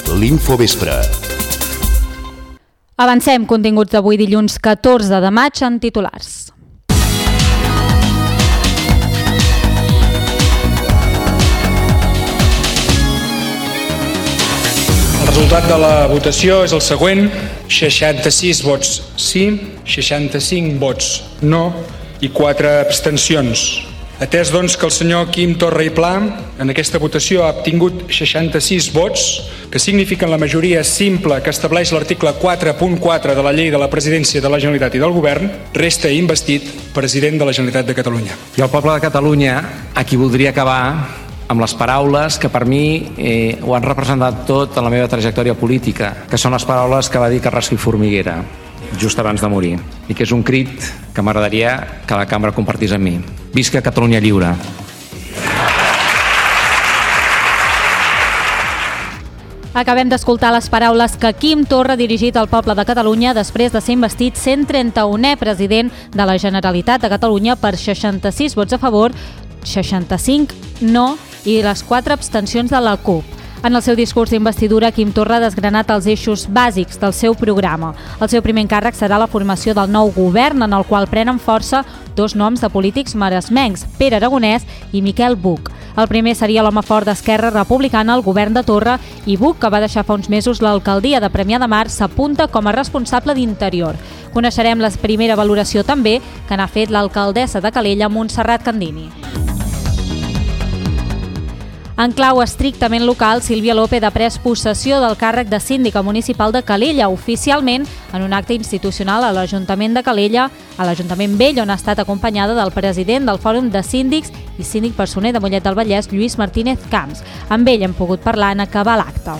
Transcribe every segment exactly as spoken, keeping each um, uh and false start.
l'Infovespre. Avancem continguts d'avui dilluns catorze de maig en titulars. El resultat de la votació és el següent: seixanta-sis vots sí, seixanta-cinc vots no i quatre abstencions. Atès, doncs, que el senyor Quim Torra i Pla en aquesta votació ha obtingut seixanta-sis vots, que signifiquen la majoria simple que estableix l'article quatre punt quatre de la Llei de la Presidència de la Generalitat i del Govern, resta investit president de la Generalitat de Catalunya. I el poble de Catalunya, a qui voldria acabar amb les paraules que per mi eh, ho han representat tot en la meva trajectòria política, que són les paraules que va dir Carrasco i Formiguera just abans de morir, i que és un crit que m'agradaria que la cambra compartís amb mi. Visca Catalunya lliure! Acabem d'escoltar les paraules que Quim Torra ha dirigit al poble de Catalunya després de ser investit cent trenta-unè president de la Generalitat de Catalunya per seixanta-sis vots a favor, seixanta-cinc no i les quatre abstencions de la CUP. En el seu discurs d'investidura, Quim Torra ha desgranat els eixos bàsics del seu programa. El seu primer encàrrec serà la formació del nou govern, en el qual prenen força dos noms de polítics maresmencs, Pere Aragonès i Miquel Buch. El primer seria l'home fort d'Esquerra Republicana al govern de Torra, i Buch, que va deixar fa uns mesos l'alcaldia de Premià de Mar, s'apunta com a responsable d'Interior. Coneixerem la primera valoració també que n'ha fet l'alcaldessa de Calella, Montserrat Candini. En clau estrictament local, Sílvia López ha pres possessió del càrrec de síndica municipal de Calella, oficialment en un acte institucional a l'Ajuntament de Calella, a l'Ajuntament Vell, on ha estat acompanyada del president del Fòrum de Síndics i síndic personer de Mollet del Vallès, Lluís Martínez Camps. Amb ell hem pogut parlar en acabar l'acte.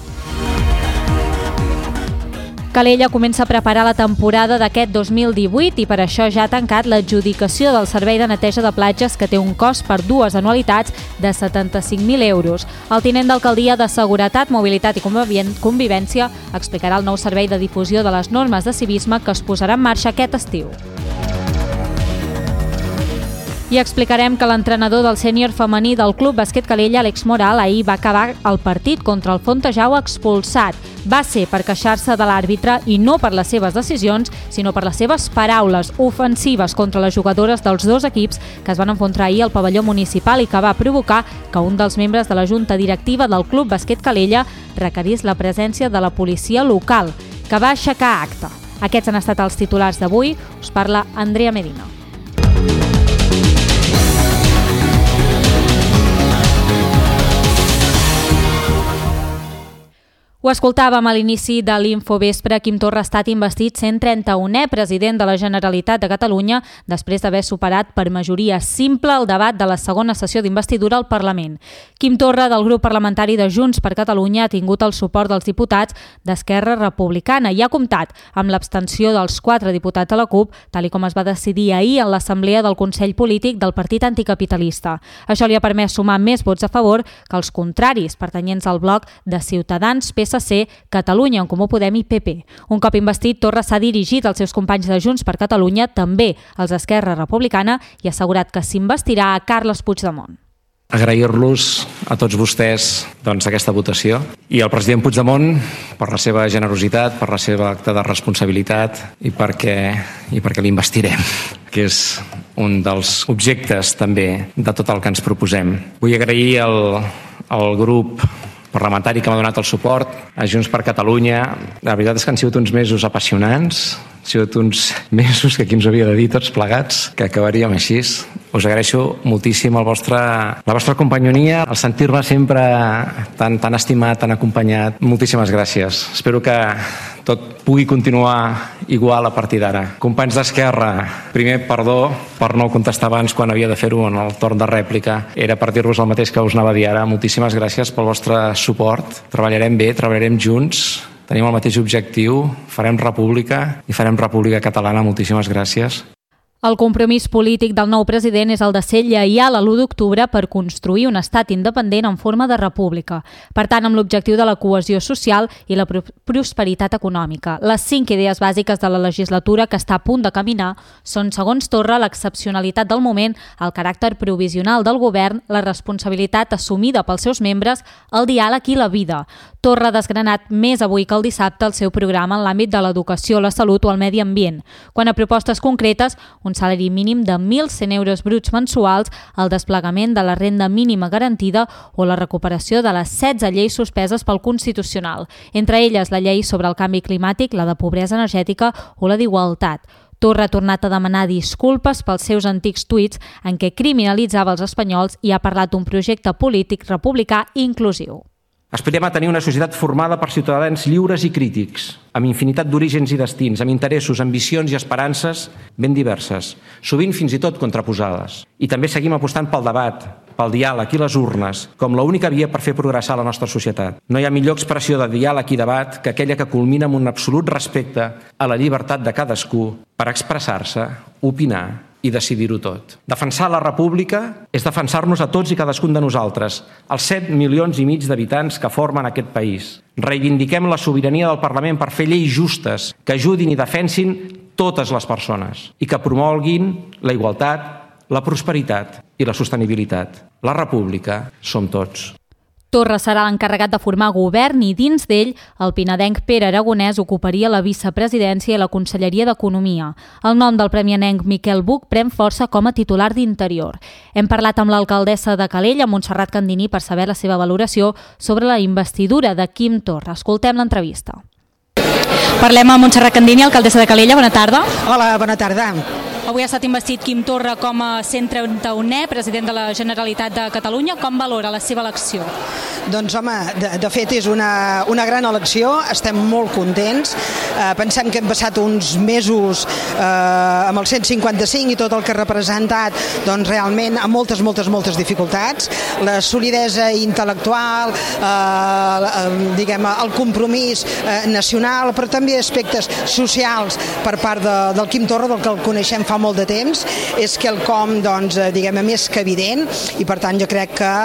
Calella comença a preparar la temporada d'aquest dos mil divuit i per això ja ha tancat l'adjudicació del servei de neteja de platges, que té un cost per dues anualitats de setanta-cinc mil euros. El tinent d'alcaldia de Seguretat, Mobilitat i Convivència explicarà el nou servei de difusió de les normes de civisme que es posarà en marxa aquest estiu. I explicarem que l'entrenador del sènior femení del Club Bàsquet Calella, Àlex Moral, ahir va acabar el partit contra el Fontejau expulsat. Va ser per queixar-se de l'àrbitre i no per les seves decisions, sinó per les seves paraules ofensives contra les jugadores dels dos equips que es van enfrontar ahir al pavelló municipal i que va provocar que un dels membres de la junta directiva del Club Bàsquet Calella requerís la presència de la policia local, que va aixecar acte. Aquests han estat els titulars d'avui. Us parla Andrea Medina. Ho escoltàvem a l'inici de l'Infovespre. Quim Torra ha estat investit cent trenta-unè president de la Generalitat de Catalunya després d'haver superat per majoria simple el debat de la segona sessió d'investidura al Parlament. Quim Torra, del grup parlamentari de Junts per Catalunya, ha tingut el suport dels diputats d'Esquerra Republicana i ha comptat amb l'abstenció dels quatre diputats de la CUP, tal i com es va decidir ahir en l'Assemblea del Consell Polític del Partit Anticapitalista. Això li ha permès sumar més vots a favor que els contraris, pertanyents al bloc de Ciutadans, P S C, Catalunya en Comú Podem i P P. Un cop investit, Torra s'ha dirigit als seus companys de Junts per Catalunya, també als d'Esquerra Republicana, i ha assegurat que s'investirà a Carles Puigdemont. Agrair-los a tots vostès doncs, aquesta votació i al president Puigdemont per la seva generositat, per la seva acte de responsabilitat i perquè, i perquè l'investirem, que és un dels objectes també de tot el que ens proposem. Vull agrair al, al grup parlamentari que m'ha donat el suport, a Junts per Catalunya. La veritat és que han sigut uns mesos apassionants, han sigut uns mesos que aquí ens havia de dir tots plegats, que acabaríem així. Us agraeixo moltíssim el vostre, la vostra companyonia, el sentir-me sempre tan, tan estimat, tan acompanyat. Moltíssimes gràcies. Espero que tot pugui continuar igual a partir d'ara. Companys d'Esquerra, primer, perdó per no contestar abans quan havia de fer-ho en el torn de rèplica. Era per dir-vos el mateix que us anava a dir ara. Moltíssimes gràcies pel vostre suport. Treballarem bé, treballarem junts, tenim el mateix objectiu, farem república i farem república catalana. Moltíssimes gràcies. El compromís polític del nou president és el de ser lleial a l'u d'octubre per construir un estat independent en forma de república. Per tant, amb l'objectiu de la cohesió social i la prosperitat econòmica. Les cinc idees bàsiques de la legislatura que està a punt de caminar són, segons Torra, l'excepcionalitat del moment, el caràcter provisional del govern, la responsabilitat assumida pels seus membres, el diàleg i la vida. Torra ha desgranat més avui que el dissabte el seu programa en l'àmbit de l'educació, la salut o el medi ambient. Quan a propostes concretes, un salari mínim de mil cent euros bruts mensuals, el desplegament de la renda mínima garantida o la recuperació de les setze lleis suspeses pel Constitucional, entre elles la llei sobre el canvi climàtic, la de pobresa energètica o la d'igualtat. Torra ha tornat a demanar disculpes pels seus antics tuits en què criminalitzava els espanyols i ha parlat d'un projecte polític republicà inclusiu. Aspirem a tenir una societat formada per ciutadans lliures i crítics, amb infinitat d'orígens i destins, amb interessos, ambicions i esperances ben diverses, sovint fins i tot contraposades. I també seguim apostant pel debat, pel diàleg i les urnes, com l'única via per fer progressar la nostra societat. No hi ha millor expressió de diàleg i debat que aquella que culmina amb un absolut respecte a la llibertat de cadascú per expressar-se, opinar i decidir-ho tot. Defensar la república és defensar-nos a tots i cadascun de nosaltres, els set milions i mig d'habitants que formen aquest país. Reivindiquem la sobirania del Parlament per fer lleis justes que ajudin i defensin totes les persones i que promoguin la igualtat, la prosperitat i la sostenibilitat. La república som tots. Torra serà l'encarregat de formar govern i dins d'ell el pinadenc Pere Aragonès ocuparia la vicepresidència i la Conselleria d'Economia. El nom del premianenc Miquel Buch pren força com a titular d'Interior. Hem parlat amb l'alcaldessa de Calella, Montserrat Candini, per saber la seva valoració sobre la investidura de Quim Torra. Escoltem l'entrevista. Parlem amb Montserrat Candini, alcaldessa de Calella. Bona tarda. Hola, bona tarda. Avui ha estat investit Quim Torra com a cent trenta-unè president de la Generalitat de Catalunya. Com valora la seva elecció? Doncs, home, de, de fet és una, una gran elecció, estem molt contents. Eh, pensem que hem passat uns mesos eh, amb el cent cinquanta-cinc i tot el que ha representat, doncs realment amb moltes, moltes, moltes dificultats. La solidesa intel·lectual, eh, diguem, el compromís eh, nacional, però també aspectes socials per part de, del Quim Torra, del que el coneixem fa molt de temps, és quelcom, doncs, diguem, més que evident, i per tant jo crec que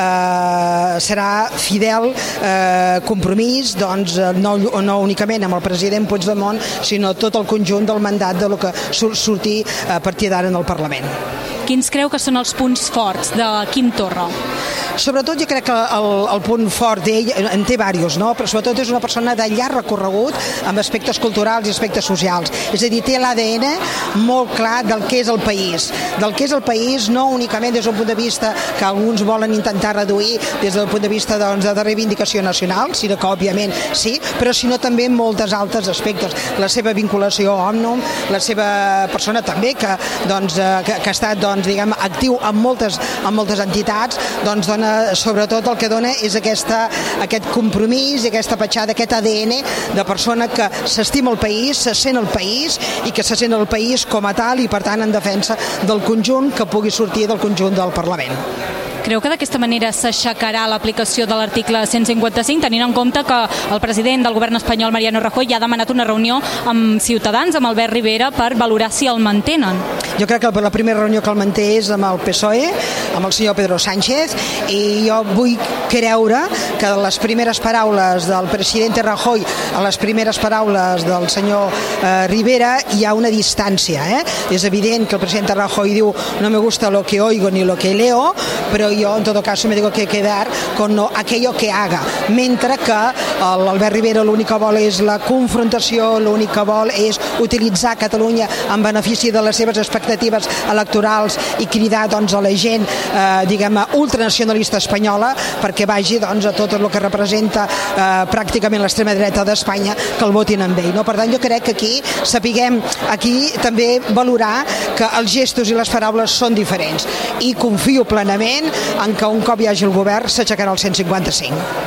eh, serà fidel eh, compromís, doncs, no, no únicament amb el president Puigdemont, sinó tot el conjunt del mandat de lo que surti a partir d'ara en el Parlament. Quins creu que són els punts forts de Quim Torra? Sobretot jo crec que el, el punt fort d'ell, en té diversos, no? Però sobretot és una persona de llarg recorregut amb aspectes culturals i aspectes socials. És a dir, té l'A D N molt clar del que és el país. Del que és el país no únicament des del punt de vista que alguns volen intentar reduir des del punt de vista, doncs, de reivindicació nacional, sinó que òbviament sí, però sinó també en moltes altres aspectes. La seva vinculació a Òmnium, la seva persona també que, doncs, que, que ha estat, doncs, diguem, actiu en moltes, en moltes entitats, doncs dona, sobretot el que dona és aquesta, aquest compromís i aquesta petjada, aquest A D N de persona que s'estima el país, se sent el país i que se sent el país com a tal i per tant en defensa del conjunt que pugui sortir del conjunt del Parlament. Creu que d'aquesta manera s'aixecarà l'aplicació de l'article cent cinquanta-cinc, tenint en compte que el president del govern espanyol, Mariano Rajoy, ja ha demanat una reunió amb Ciutadans, amb Albert Rivera, per valorar si el mantenen? Jo crec que la primera reunió que el manté és amb el P S O E, amb el senyor Pedro Sánchez, i jo vull creure que les primeres paraules del president Rajoy a les primeres paraules del senyor eh, Rivera hi ha una distància. Eh? És evident que el president Rajoy diu no me gusta lo que oigo ni lo que leo, però yo en todo caso me tengo que quedar con no, aquello que haga, mentre que l'Albert Rivera l'únic que vol és la confrontació, l'únic que vol és utilitzar Catalunya en benefici de les seves expectatives electorals i cridar, doncs, a la gent eh, diguem, ultranacionalista espanyola perquè vagi, doncs, a tot el que representa eh, pràcticament l'extrema dreta d'Espanya que el votin amb ell. No? Per tant, jo crec que aquí sapiguem aquí també valorar que els gestos i les paraules són diferents i confio plenament en que un cop hi hagi el govern s'aixecarà el cent cinquanta-cinc.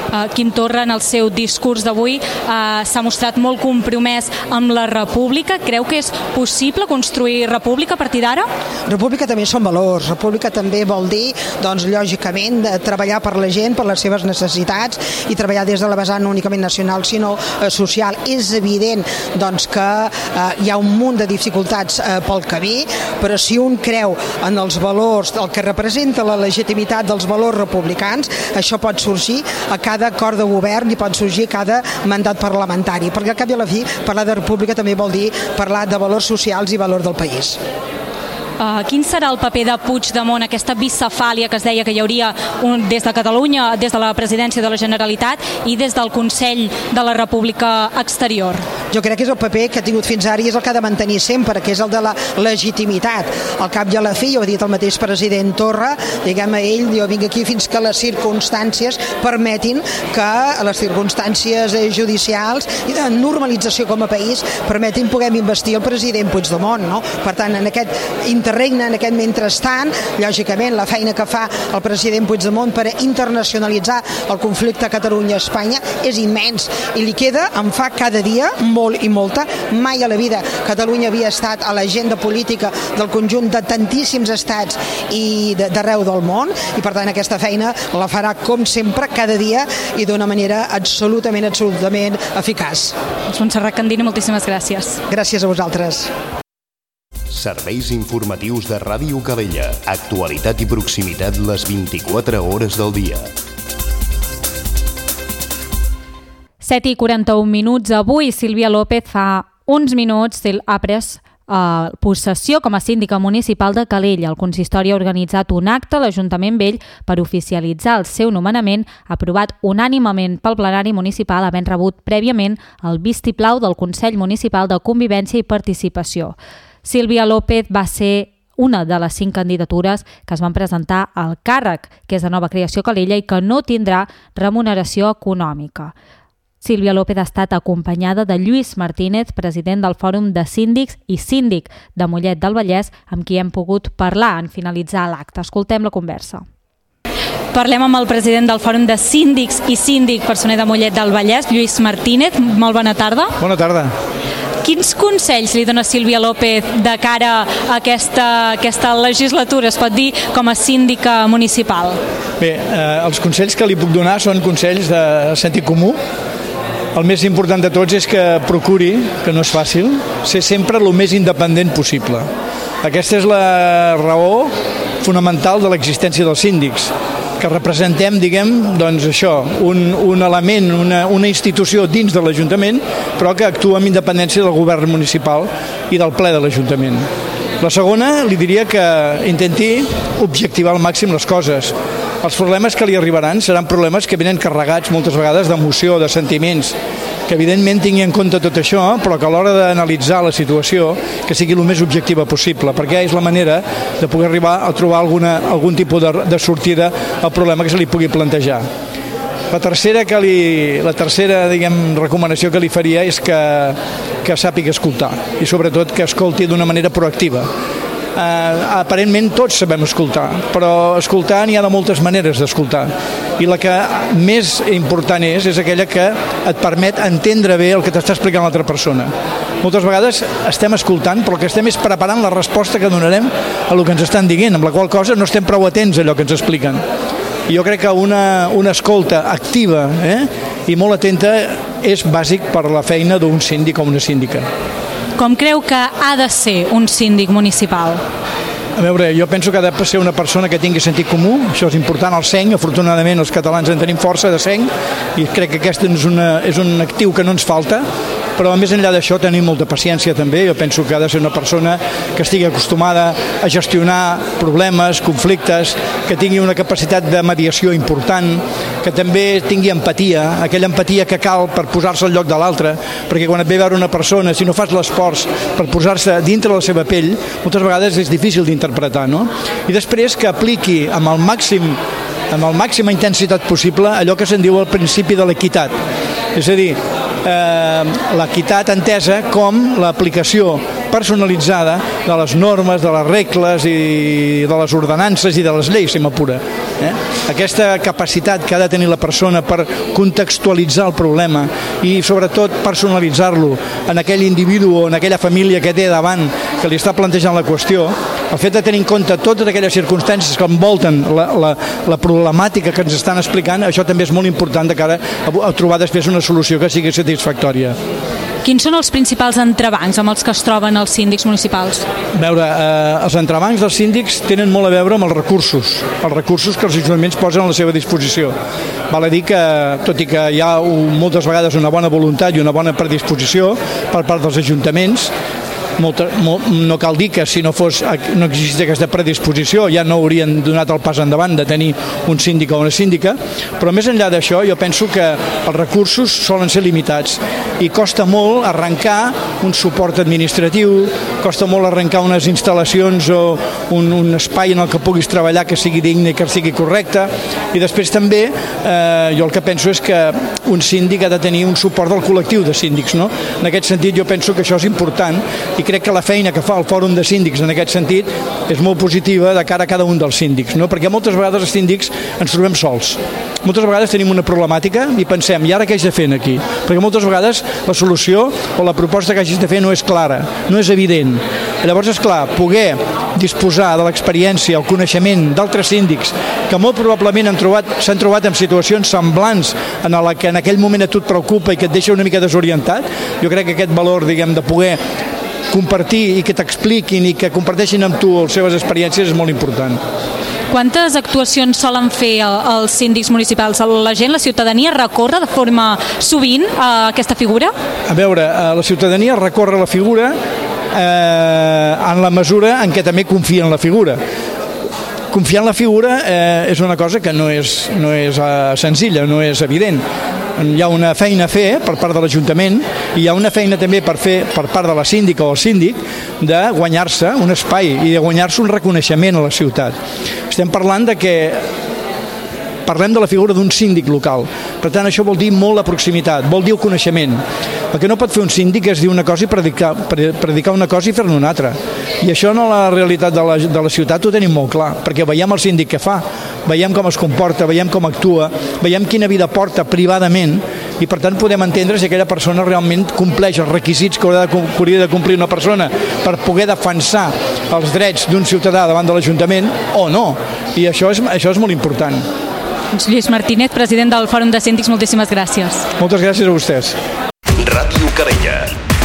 Quim Torra, en el seu discurs d'avui, s'ha mostrat molt compromès amb la república. Creu que és possible construir república a partir d'ara? República també són valors. República també vol dir, doncs, lògicament, treballar per la gent, per les seves necessitats i treballar des de la vessant no únicament nacional, sinó eh, social. És evident, doncs, que eh, hi ha un munt de dificultats eh, pel camí, però si un creu en els valors, el que representa la legitimitat dels valors republicans, això pot sorgir a cada acord de govern i pot sorgir a cada mandat parlamentari, perquè al cap i a la fi parlar de república també vol dir parlar de valors socials i valors del país. Uh, quin serà el paper de Puigdemont, aquesta bicefàlia que es deia que hi hauria un, des de Catalunya, des de la presidència de la Generalitat i des del Consell de la República Exterior? Jo crec que és el paper que ha tingut fins ara i és el que ha de mantenir sempre, que és el de la legitimitat. Al cap i a la fi, ho ha dit el mateix president Torra, diguem a ell, jo vinc aquí fins que les circumstàncies permetin que les circumstàncies judicials i de normalització com a país permetin puguem investir el president Puigdemont, no? Per tant, en aquest interregne, en aquest mentrestant, lògicament la feina que fa el president Puigdemont per internacionalitzar el conflicte Catalunya-Espanya és immens i li queda, en fa cada dia molt i molta. Mai a la vida Catalunya havia estat a l'agenda política del conjunt de tantíssims estats i d'arreu del món i per tant aquesta feina la farà com sempre cada dia i d'una manera absolutament, absolutament eficaç. Montserrat Candini, moltíssimes gràcies. Gràcies a vosaltres. Serveis informatius de Ràdio Calella. Actualitat i proximitat les vint-i-quatre hores del dia. set i quaranta-un minuts. Avui Sílvia López fa uns minuts ha pres eh, possessió com a síndica municipal de Calella. El consistori ha organitzat un acte a l'Ajuntament Vell per oficialitzar el seu nomenament, aprovat unànimement pel plenari municipal, havent rebut prèviament el vistiplau del Consell Municipal de Convivència i Participació. Sílvia López va ser una de les cinc candidatures que es van presentar al càrrec, que és de nova creació a Calella i que no tindrà remuneració econòmica. Sílvia López ha estat acompanyada de Lluís Martínez, president del Fòrum de Síndics i síndic de Mollet del Vallès, amb qui hem pogut parlar en finalitzar l'acte. Escoltem la conversa. Parlem amb el president del Fòrum de Síndics i síndic personer de Mollet del Vallès, Lluís Martínez. Molt bona tarda. Bona tarda. Quins consells li dona Sílvia López de cara a aquesta, aquesta legislatura, es pot dir, com a síndica municipal? Bé, eh, els consells que li puc donar són consells de sentit comú. El més important de tots és que procuri, que no és fàcil, ser sempre el més independent possible. Aquesta és la raó fonamental de l'existència dels síndics, que representem, diguem, doncs això, un, un element, una, una institució dins de l'Ajuntament, però que actua amb independència del govern municipal i del ple de l'Ajuntament. La segona, li diria que intenti objectivar al màxim les coses. Els problemes que li arribaran seran problemes que venen carregats moltes vegades d'emoció, de sentiments, que evidentment tingui en compte tot això, però que a l'hora d'analitzar la situació que sigui el més objectiva possible, perquè és la manera de poder arribar a trobar alguna, algun tipus de, de sortida al problema que se li pugui plantejar. La tercera, que li, la tercera diguem, recomanació que li faria és que, que sàpiga escoltar i sobretot que escolti d'una manera proactiva. Uh, aparentment tots sabem escoltar, però escoltar n'hi ha de moltes maneres d'escoltar i la que més important és és aquella que et permet entendre bé el que t'està explicant l'altra persona. Moltes vegades estem escoltant, però el que estem és preparant la resposta que donarem a el que ens estan dient, amb la qual cosa no estem prou atents a allò que ens expliquen. I jo crec que una, una escolta activa eh, i molt atenta és bàsic per a la feina d'un síndic o una síndica. Com creu que ha de ser un síndic municipal? A veure, jo penso que ha de ser una persona que tingui sentit comú, això és important, el seny, afortunadament els catalans en tenim força de seny i crec que aquest és, una, és un actiu que no ens falta, però més enllà d'això tenim molta paciència també. Jo penso que ha de ser una persona que estigui acostumada a gestionar problemes, conflictes, que tingui una capacitat de mediació important, que també tingui empatia, aquella empatia que cal per posar-se al lloc de l'altre, perquè quan et ve a veure una persona, si no fas l'esforç per posar-se dintre la seva pell, moltes vegades és difícil d'interpretar, no? I després que apliqui amb el màxim amb la màxima intensitat possible allò que se'n diu el principi de l'equitat. És a dir, eh, l'equitat entesa com l'aplicació personalitzada de les normes, de les regles i de les ordenances i de les lleis, si m'apura. Eh? Aquesta capacitat que ha de tenir la persona per contextualitzar el problema i sobretot personalitzar-lo en aquell individu o en aquella família que té davant, que li està plantejant la qüestió, el fet de tenir en compte totes aquelles circumstàncies que envolten la, la, la problemàtica que ens estan explicant, això també és molt important de cara a, a trobar després una solució que sigui satisfactòria. Quins són els principals entrebancs amb els que es troben els síndics municipals? A veure, eh, els entrebancs dels síndics tenen molt a veure amb els recursos, els recursos que els ajuntaments posen a la seva disposició. Val a dir que, tot i que hi ha moltes vegades una bona voluntat i una bona predisposició per part dels ajuntaments, Molta, molt, no cal dir que si no fos no existís aquesta predisposició ja no haurien donat el pas endavant de tenir un síndic o una síndica, però més enllà d'això jo penso que els recursos solen ser limitats i costa molt arrencar un suport administratiu, costa molt arrencar unes instal·lacions o un, un espai en el que puguis treballar que sigui digne i que sigui correcte, i després també eh, jo el que penso és que un síndic ha de tenir un suport del col·lectiu de síndics, no? En aquest sentit jo penso que això és important i crec que la feina que fa el Fòrum de Síndics en aquest sentit és molt positiva de cara a cada un dels síndics, no? Perquè moltes vegades els síndics ens trobem sols. Moltes vegades tenim una problemàtica i pensem, i ara què haig de fer aquí? Perquè moltes vegades la solució o la proposta que hagis de fer no és clara, no és evident. Llavors, és clar, poder disposar de l'experiència, el coneixement d'altres síndics que molt probablement han trobat, s'han trobat en situacions semblants en la que en aquell moment a tu et preocupa i que et deixa una mica desorientat, jo crec que aquest valor, diguem, de poder compartir i que t'expliquin i que comparteixin amb tu les seves experiències és molt important. Quantes actuacions solen fer els síndics municipals? La gent, la ciutadania, recorre de forma sovint a aquesta figura? A veure, la ciutadania recorre a la figura eh, en la mesura en què també confia en la figura. Confiar en la figura eh, és una cosa que no és, no és eh, senzilla, no és evident. Hi ha una feina a fer per part de l'Ajuntament i hi ha una feina també per fer per part de la síndica o el síndic de guanyar-se un espai i de guanyar-se un reconeixement a la ciutat. Estem parlant de que parlem de la figura d'un síndic local. Per tant, això vol dir molt la proximitat, vol dir el coneixement. El que no pot fer un síndic és dir una cosa i predicar, predicar una cosa i fer-ne una altra. I això en la realitat de la, de la ciutat ho tenim molt clar, perquè veiem el síndic que fa, veiem com es comporta, veiem com actua, veiem quina vida porta privadament i per tant podem entendre si aquella persona realment compleix els requisits que hauria de, que hauria de complir una persona per poder defensar els drets d'un ciutadà davant de l'Ajuntament o no. I això és, això és molt important. Lluís Martínez, president del Fòrum de Síndics, moltíssimes gràcies. Moltes gràcies a vostès. Ràdio Calella.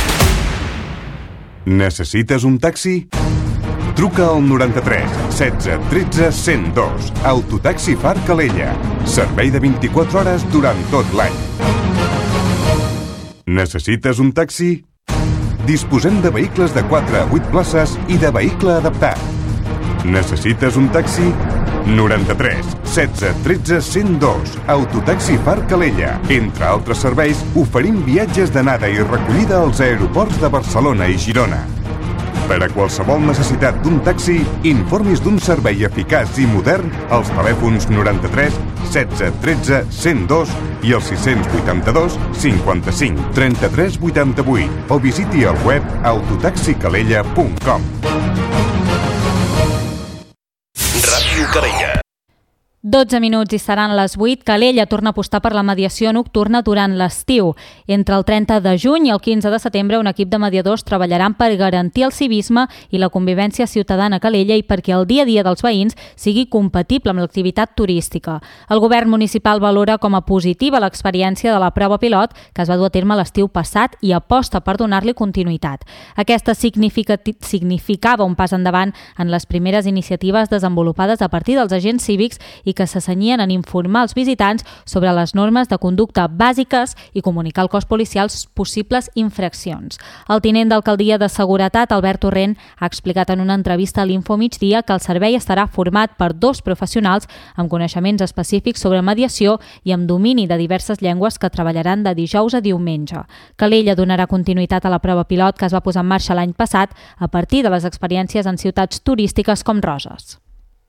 Necessites un taxi? Truca al noranta-tres setze tretze cent dos. Autotaxi Far Calella. Servei de vint-i-quatre hores durant tot l'any. Necessites un taxi? Disposem de vehicles de quatre a vuit places i de vehicle adaptat. Necessites un taxi? noranta-tres setze tretze cent dos. Autotaxi Far Calella. Entre altres serveis, oferim viatges d'anada i recollida als aeroports de Barcelona i Girona. Per a qualsevol necessitat d'un taxi, informis d'un servei eficaç i modern als telèfons noranta-tres setze tretze cent dos i el sis vuitanta-dos cinquanta-cinc trenta-tres vuitanta-vuit o visiti el web autotaxicalella punt com. Ràdio Calella. dotze minuts i seran les vuit. Calella torna a apostar per la mediació nocturna durant l'estiu. Entre el trenta de juny i el quinze de setembre, un equip de mediadors treballaran per garantir el civisme i la convivència ciutadana a Calella i perquè el dia a dia dels veïns sigui compatible amb l'activitat turística. El govern municipal valora com a positiva l'experiència de la prova pilot que es va dur a terme l'estiu passat i aposta per donar-li continuïtat. Aquesta significava un pas endavant en les primeres iniciatives desenvolupades a partir dels agents cívics i que s'assenyien en informar els visitants sobre les normes de conducta bàsiques i comunicar al cos policial possibles infraccions. El tinent d'alcaldia de Seguretat, Albert Torrent, ha explicat en una entrevista a l'Info Migdia que el servei estarà format per dos professionals amb coneixements específics sobre mediació i amb domini de diverses llengües que treballaran de dijous a diumenge. Calella donarà continuïtat a la prova pilot que es va posar en marxa l'any passat a partir de les experiències en ciutats turístiques com Roses.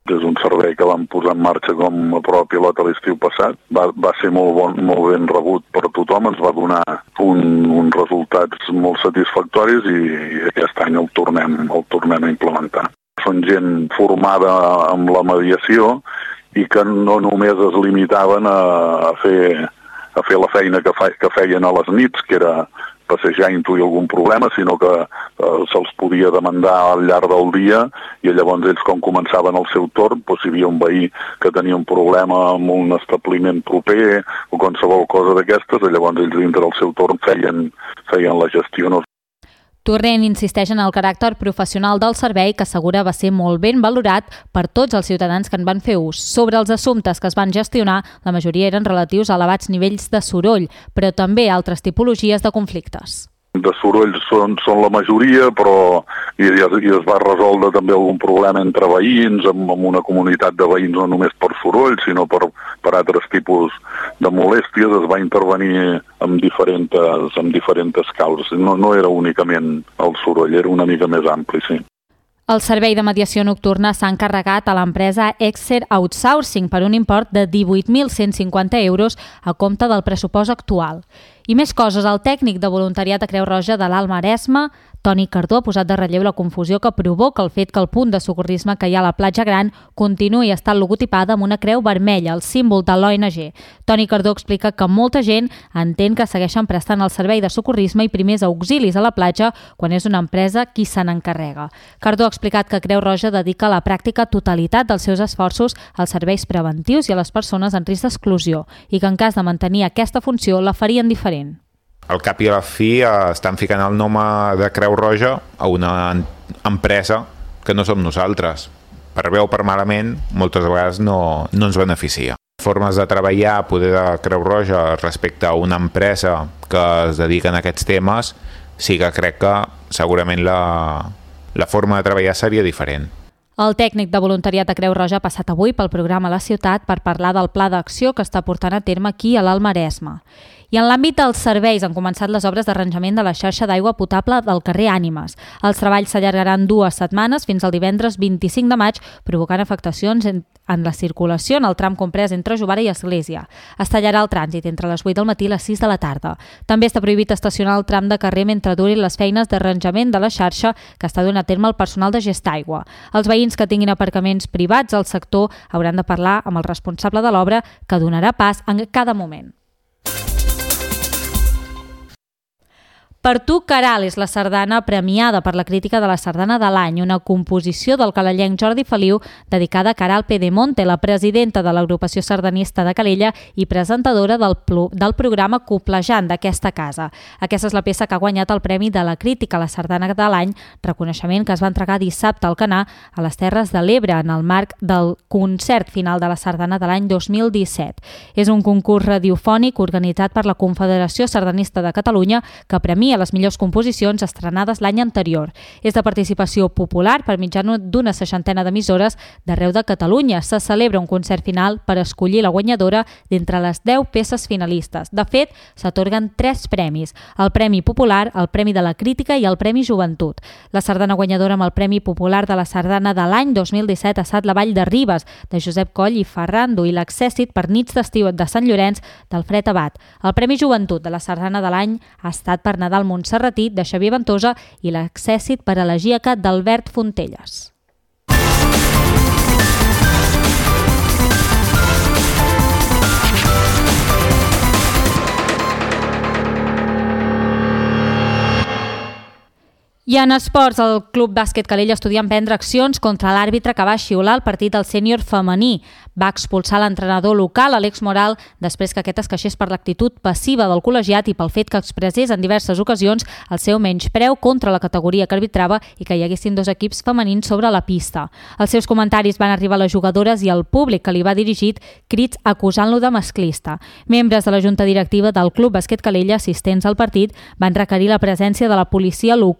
És un servei que vam posar en marxa com a prova pilot a l'estiu passat. Va, va ser molt, bon, molt ben rebut per tothom, ens va donar un, uns resultats molt satisfactoris i, i aquest any el tornem, el tornem a implementar. Són gent formada amb la mediació i que no només es limitaven a, a, fer, a fer la feina que, fe, que feien a les nits, que era passejar i intuir algun problema, sinó que eh, se'ls podia demandar al llarg del dia i llavors ells, com començaven el seu torn, doncs, si hi havia un veí que tenia un problema amb un establiment proper o qualsevol cosa d'aquestes, llavors ells dintre del seu torn feien, feien la gestió. No? Torrent insisteix en el caràcter professional del servei, que assegura va ser molt ben valorat per tots els ciutadans que en van fer ús. Sobre els assumptes que es van gestionar, la majoria eren relatius a elevats nivells de soroll, però també altres tipologies de conflictes. De soroll són, són la majoria, però i, i es va resoldre també algun problema entre veïns, amb, amb una comunitat de veïns no només per soroll, sinó per, per altres tipus de molèsties. Es va intervenir amb diferents, amb diferents causes. No, no era únicament el soroll, era una mica més ampli, sí. El servei de mediació nocturna s'ha encarregat a l'empresa Exer Outsourcing per un import de divuit mil cent cinquanta euros a compte del pressupost actual. I més coses, el tècnic de voluntariat de Creu Roja de l'Alt Maresme, Toni Cardó, ha posat de relleu la confusió que provoca el fet que el punt de socorrisme que hi ha a la platja Gran continuï estant logotipada amb una creu vermella, el símbol de l'O N G. Toni Cardó explica que molta gent entén que segueixen prestant el servei de socorrisme i primers auxilis a la platja quan és una empresa qui se n'encarrega. Cardó ha explicat que Creu Roja dedica la pràctica totalitat dels seus esforços als serveis preventius i a les persones en risc d'exclusió i que en cas de mantenir aquesta funció la farien diferent. Al cap i a la fi eh, estan ficant el nom de Creu Roja a una empresa que no som nosaltres. Per bé o per malament, moltes vegades no, no ens beneficia. Formes de treballar, poder de Creu Roja respecte a una empresa que es dedica a aquests temes, sí que crec que segurament la, la forma de treballar seria diferent. El tècnic de voluntariat de Creu Roja ha passat avui pel programa a la ciutat per parlar del pla d'acció que està portant a terme aquí a l'Alt Maresme. I en l'àmbit dels serveis han començat les obres d'arranjament de la xarxa d'aigua potable del carrer Ànimes. Els treballs s'allargaran dues setmanes fins al divendres vint-i-cinc de maig, provocant afectacions en, en la circulació en el tram comprès entre Jovara i Església. Es tallarà el trànsit entre les vuit del matí i les sis de la tarda. També està prohibit estacionar el tram de carrer mentre durin les feines d'arranjament de la xarxa que està donant a terme el personal de Gestaigua. Els veïns que tinguin aparcaments privats al sector hauran de parlar amb el responsable de l'obra, que donarà pas en cada moment. Per tu, Caral és la sardana premiada per la crítica de la sardana de l'any, una composició del calellenc Jordi Feliu dedicada a Caral Pedemonte, la presidenta de l'agrupació sardanista de Calella i presentadora del, del programa Coplejant d'aquesta casa. Aquesta és la peça que ha guanyat el Premi de la Crítica a la sardana de l'any, reconeixement que es va entregar dissabte al Canà a les Terres de l'Ebre en el marc del concert final de la sardana de l'any dos mil disset. És un concurs radiofònic organitzat per la Confederació Sardanista de Catalunya que premia les millors composicions estrenades l'any anterior. És de participació popular per mitjà d'una seixantena d'emissores d'arreu de Catalunya. Se celebra un concert final per escollir la guanyadora d'entre les deu peces finalistes. De fet, s'atorguen tres premis: el Premi Popular, el Premi de la Crítica i el Premi Joventut. La sardana guanyadora amb el Premi Popular de la sardana de l'any dos mil disset ha estat La Vall de Ribes, de Josep Coll i Ferrando, i l'Accèssit per Nits d'Estiu de Sant Llorenç, d'Alfred Abat. El Premi Joventut de la sardana de l'any ha estat per Nadal Montserratí, de Xavier Ventosa, i l'Accèssit per Elegíaca d'Albert Fontelles. I en esports, el Club Bàsquet Calella estudia emprendre accions contra l'àrbitre que va xiular el partit del sènior femení. Va expulsar l'entrenador local, Àlex Moral, després que aquest es queixés per l'actitud passiva del col·legiat i pel fet que expressés en diverses ocasions el seu menyspreu contra la categoria que arbitrava i que hi haguessin dos equips femenins sobre la pista. Els seus comentaris van arribar a les jugadores i al públic, que li va dirigit crits acusant-lo de masclista. Membres de la junta directiva del Club Bàsquet Calella assistents al partit van requerir la presència de la policia local, que va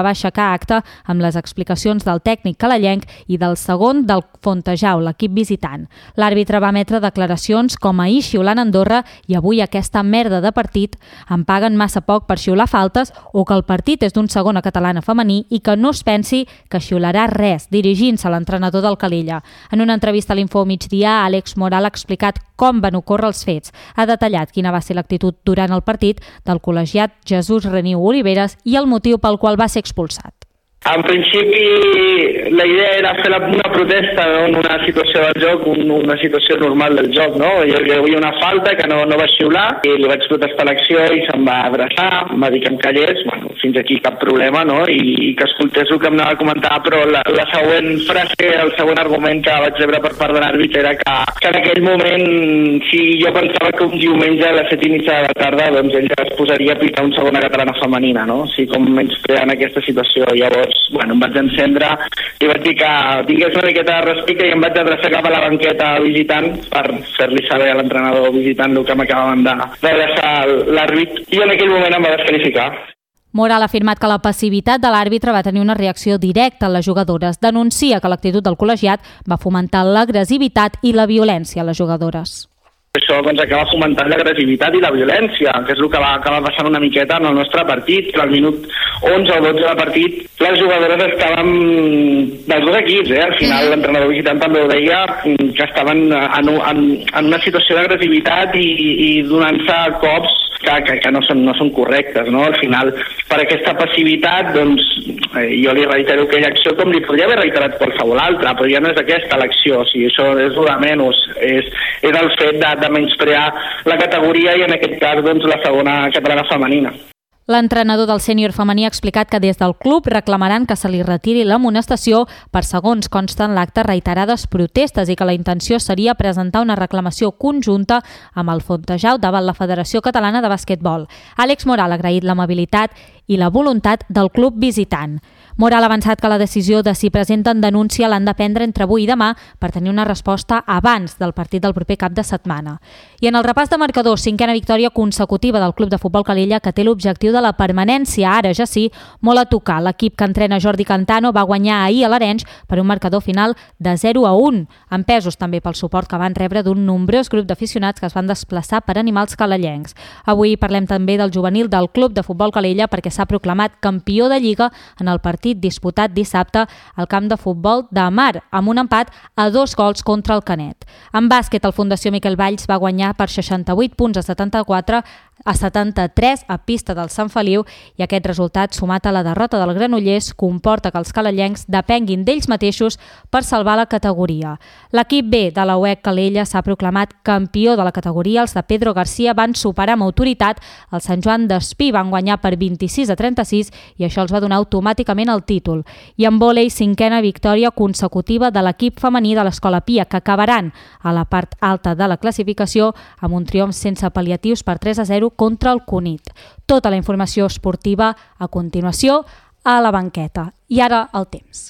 va aixecar acte amb les explicacions del tècnic calellenc i del segon del Fontejau, l'equip visitant. L'àrbitre va emetre declaracions com ahir xiulant Andorra i avui aquesta merda de partit, em paguen massa poc per xiular faltes o que el partit és d'un segona catalana femení i que no es pensi que xiularà res, dirigint-se a l'entrenador del Calella. En una entrevista a l'Info Migdia, Àlex Moral ha explicat com van ocórrer els fets. Ha detallat quina va ser l'actitud durant el partit del col·legiat Jesús Reniu Oliveres i el motiu pel qual va ser expulsat. En principi, la idea era fer una protesta, no? En una situació del joc, un, una situació normal del joc, no? Hi havia una falta que no, no va xiular i li vaig protestar l'acció i se'm va abraçar, em va dir que em callés, bueno, fins aquí cap problema, no? I, i que escoltés el que em anava a comentar, però la, la següent frase, el següent argument que vaig rebre per part de l'àrbitre era que, que en aquell moment, si jo pensava que un diumenge a les set i mitja de la tarda, doncs ell ja es posaria a pitar un segona catalana femenina, no? O sigui, com menyspreant aquesta situació. Llavors, bueno, em vaig encendre i vaig dir que digués una miqueta de respecte i em vaig adreçar cap a la banqueta visitant per fer-li saber a l'entrenador visitant el que m'acabaven d'adreçar l'àrbit i en aquell moment em va desqualificar. Moral ha afirmat que la passivitat de l'àrbitre va tenir una reacció directa en les jugadores. Denuncia que l'actitud del col·legiat va fomentar l'agressivitat i la violència a les jugadores. Això doncs, acaba fomentant l'agressivitat i la violència, que és el que va acabar passant una miqueta en el nostre partit, que al minut onze o dotze de partit les jugadores estaven dels dos equips, eh? Al final l'entrenador visitant també ho deia, que estaven en, en, en una situació d'agressivitat i, i donant-se cops que, que, que no, són, no són correctes, no? Al final, per aquesta passivitat, doncs, eh, jo li reitero aquella acció com li podria haver reiterat qualsevol altra, però ja no és aquesta l'acció, o sigui, això és el de menys, és, és el fet de de menysprear la categoria i en aquest cas doncs, la segona catalana femenina. L'entrenador del sènior femení ha explicat que des del club reclamaran que se li retiri l'amonestació per, segons consta en l'acte, reiterades protestes i que la intenció seria presentar una reclamació conjunta amb el Fontejau davant la Federació Catalana de Basquetbol. Àlex Moral ha agraït l'amabilitat i la voluntat del club visitant. Moral ha avançat que la decisió de si presenten denúncia l'han de prendre entre avui i demà per tenir una resposta abans del partit del proper cap de setmana. I en el repàs de marcadors, cinquena victòria consecutiva del Club de Futbol Calella, que té l'objectiu de la permanència, ara ja sí, molt a tocar. L'equip que entrena Jordi Cantano va guanyar ahir a l'Arenys per un marcador final de zero a un, empesos també pel suport que van rebre d'un nombrós grup d'aficionats que es van desplaçar per animar els calellencs. Avui parlem també del juvenil del Club de Futbol Calella perquè s'ha proclamat campió de Lliga en el partit disputat dissabte al camp de futbol de Mar, amb un empat a dos gols contra el Canet. En bàsquet, el Fundació Miquel Valls va guanyar per seixanta-vuit punts a setanta-quatre a setanta-tres a pista del Sant Feliu i aquest resultat, sumat a la derrota del Granollers, comporta que els calellencs depenguin d'ells mateixos per salvar la categoria. L'equip B de la U E C Calella s'ha proclamat campió de la categoria. Els de Pedro García van superar amb autoritat el Sant Joan d'Espí, van guanyar per vint-i-sis a trenta-sis i això els va donar automàticament el títol. I en vòlei, cinquena victòria consecutiva de l'equip femení de l'Escola Pia, que acabaran a la part alta de la classificació amb un triomf sense pal·liatius per tres a zero contra el Cunit. Tota la informació esportiva a continuació a la banqueta. I ara el temps.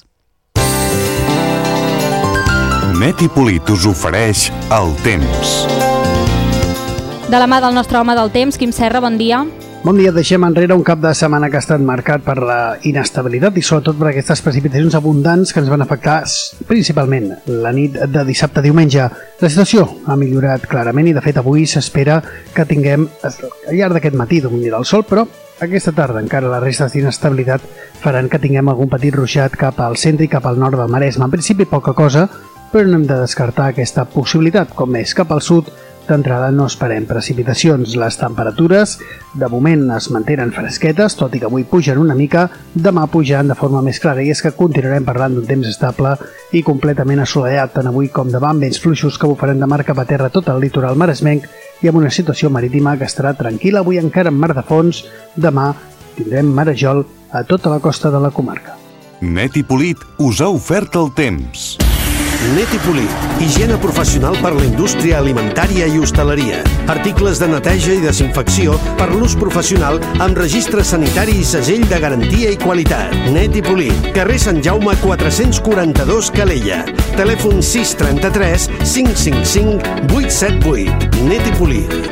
Net i Polit us ofereix el temps. De la mà del nostre home del temps, Quim Serra, bon dia. Bon dia, deixem enrere un cap de setmana que ha estat marcat per la inestabilitat i sobretot per aquestes precipitacions abundants que ens van afectar principalment la nit de dissabte a diumenge. La situació ha millorat clarament i de fet avui s'espera que tinguem al llarg d'aquest matí dominarà el sol, però aquesta tarda encara les restes d'inestabilitat faran que tinguem algun petit ruixat cap al centre i cap al nord del Maresme. En principi poca cosa, però no hem de descartar aquesta possibilitat, com més cap al sud. D'entrada no esperem precipitacions. Les temperatures de moment es mantenen fresquetes, tot i que avui pugen una mica, demà pujaran de forma més clara i és que continuarem parlant d'un temps estable i completament assolellat tant avui com demà, amb vents fluixos que bufaran de mar cap a terra tot el litoral maresmenc i amb una situació marítima que estarà tranquil·la avui encara en mar de fons. Demà tindrem marejol a tota la costa de la comarca. Net i Polit us ha ofert el temps. Net i Polit, higiene professional per la indústria alimentària i hostaleria. Articles de neteja i desinfecció per l'ús professional amb registre sanitari i segell de garantia i qualitat. Net i Polit, carrer Sant Jaume quatre-cents quaranta-dos Calella. Telèfon sis trenta-tres cinc cinc cinc vuit set vuit. Net i Polit.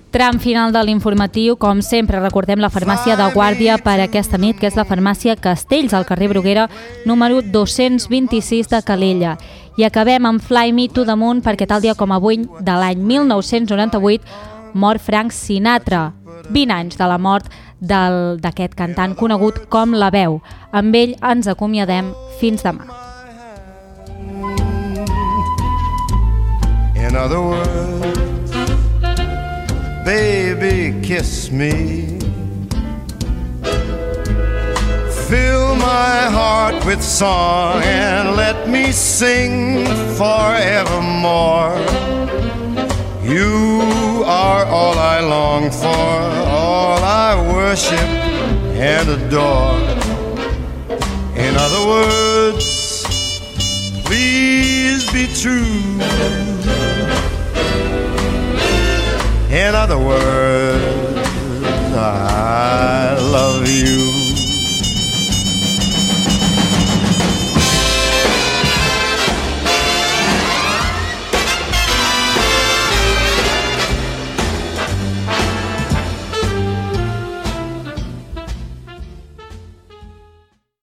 Tram final de l'informatiu, com sempre recordem la farmàcia de guàrdia per aquesta nit, que és la farmàcia Castells, al carrer Bruguera, número dos-cents vint-i-sis de Calella. I acabem amb Fly Me to the Moon perquè tal dia com avui de l'any mil nou-cents noranta-vuit mor Frank Sinatra, vint anys de la mort d'aquest cantant conegut com La Veu. Amb ell ens acomiadem fins demà. In other words, baby, kiss me. Fill my heart with song and let me sing forevermore. You are all I long for, all I worship and adore. In other words, please be true. In other words, I